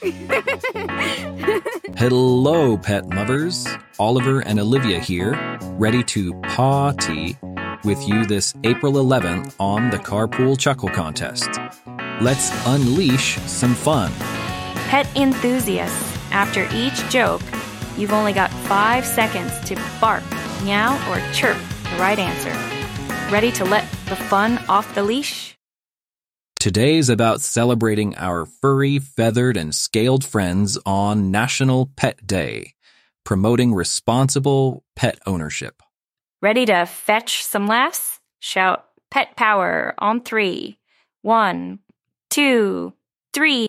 Hello, pet lovers. Oliver and Olivia here, ready to party with you this April 11th on the Carpool Chuckle Contest. Let's unleash some fun. Pet enthusiasts, after each joke, you've only got 5 seconds to bark, meow, or chirp the right answer. Ready to let the fun off the leash? Today's about celebrating our furry, feathered, and scaled friends on National Pet Day, promoting responsible pet ownership. Ready to fetch some laughs? Shout pet power on 3. 1, 2, 3.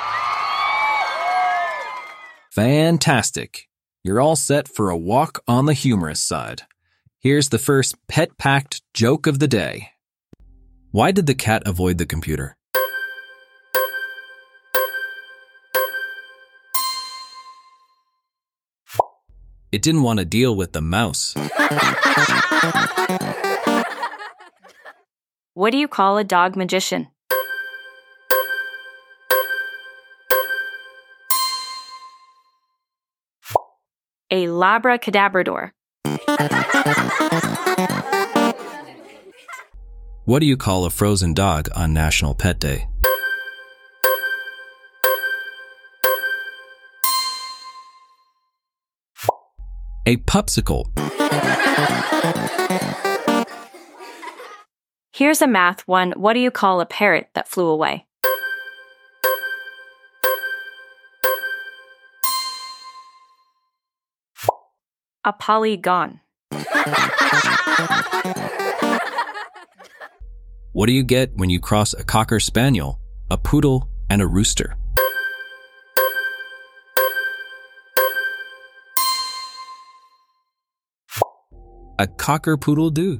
Fantastic. You're all set for a walk on the humorous side. Here's the first pet-packed joke of the day. Why did the cat avoid the computer? It didn't want to deal with the mouse. What do you call a dog magician? A labracadabrador. What do you call a frozen dog on National Pet Day? A pupsicle. Here's a math one. What do you call a parrot that flew away? A polygon. What do you get when you cross a cocker spaniel, a poodle, and a rooster? A cocker-poodle-doo.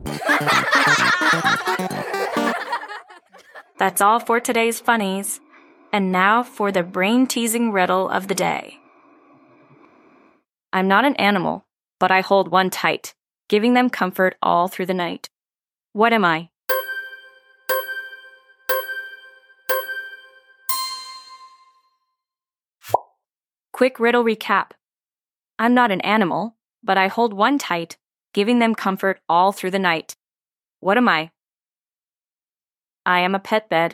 That's all for today's funnies. And now for the brain-teasing riddle of the day. I'm not an animal, but I hold one tight, giving them comfort all through the night. What am I? Quick riddle recap. I'm not an animal, but I hold one tight, giving them comfort all through the night. What am I? I am a pet bed.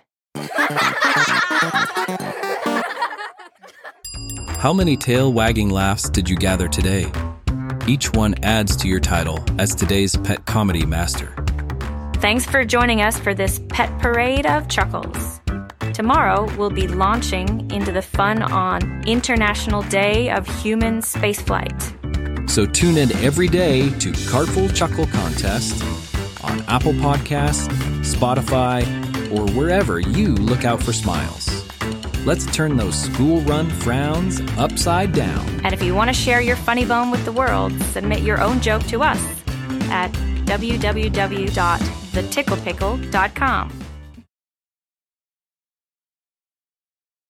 How many tail-wagging laughs did you gather today? Each one adds to your title as today's pet comedy master. Thanks for joining us for this pet parade of chuckles. Tomorrow, we'll be launching into the fun on International Day of Human Spaceflight. So tune in every day to Carpool Chuckle Contest on Apple Podcasts, Spotify, or wherever you look out for smiles. Let's turn those school-run frowns upside down. And if you want to share your funny bone with the world, submit your own joke to us at www.theticklepickle.com.